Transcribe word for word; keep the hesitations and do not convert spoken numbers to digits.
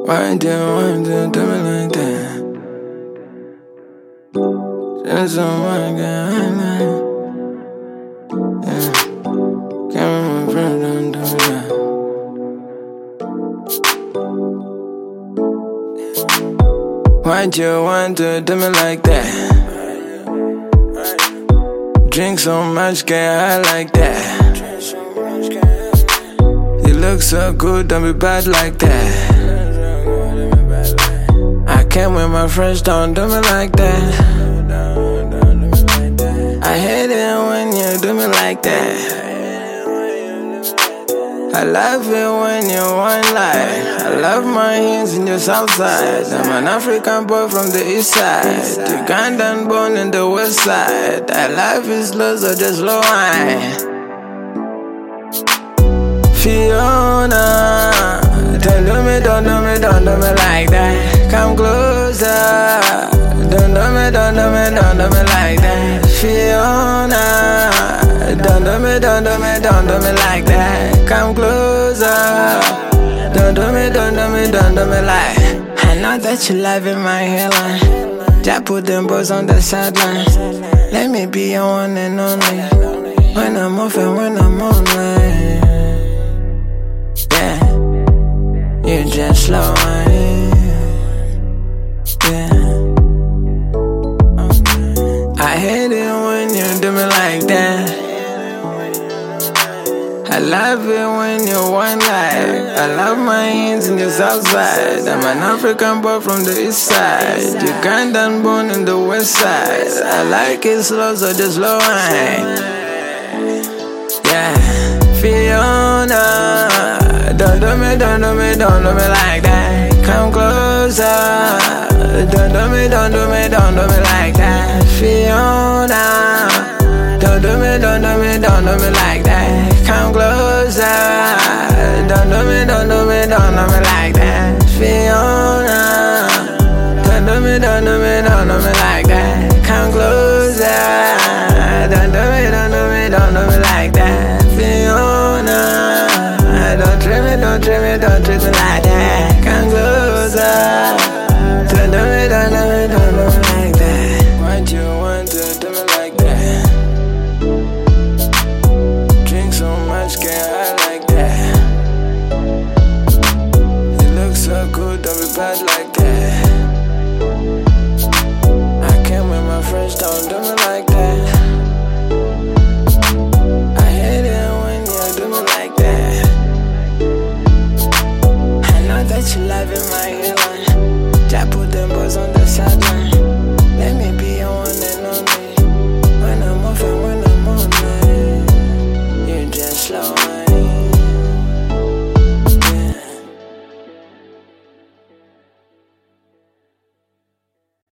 Why do you want to do me like that? Just so much, yeah. Can't my friend, don't do that. Why'd you want to do me like that? Drink so much, get high like that. You look so good, don't be bad like that. I can't with my friends, don't do me like that. I hate it when you do me like that. I love it when you whine like. I love my hands in your south side. I'm an African boy from the east side, Ugandan born in the west side. I love is low, so just low wine. Fiona, don't do me, don't do me, don't do me like that. Come closer. Don't do me, don't do me, don't do me like that. Fiona, don't do me, don't do me, don't do me like that. Come closer. Don't do me, don't do me, don't do me like. I know that you love in my hairline. Just put them boys on the sideline. Let me be your one and only. When I'm off and when I'm online. Yeah, you just slow wine. Yeah, I hate it when you do me like that. I love it when you whine like. I love my hands in the south side. I'm an African boy from the east side, Ugandan born in the west side. I like it slow, so just slow wine. Yeah, Fiona, don't do me, don't do me, don't do me like that. Come closer. Don't do me, don't do me, don't do me like that. Fiona, don't do me, don't do me, don't do me like that. Come closer. Don't do me, don't do me, don't do me like that. Fiona, don't do me, don't do me, don't do me like that. Come closer. Don't do me, don't do me, don't do me like that. Fiona, don't treat me, don't treat me, don't treat me like that.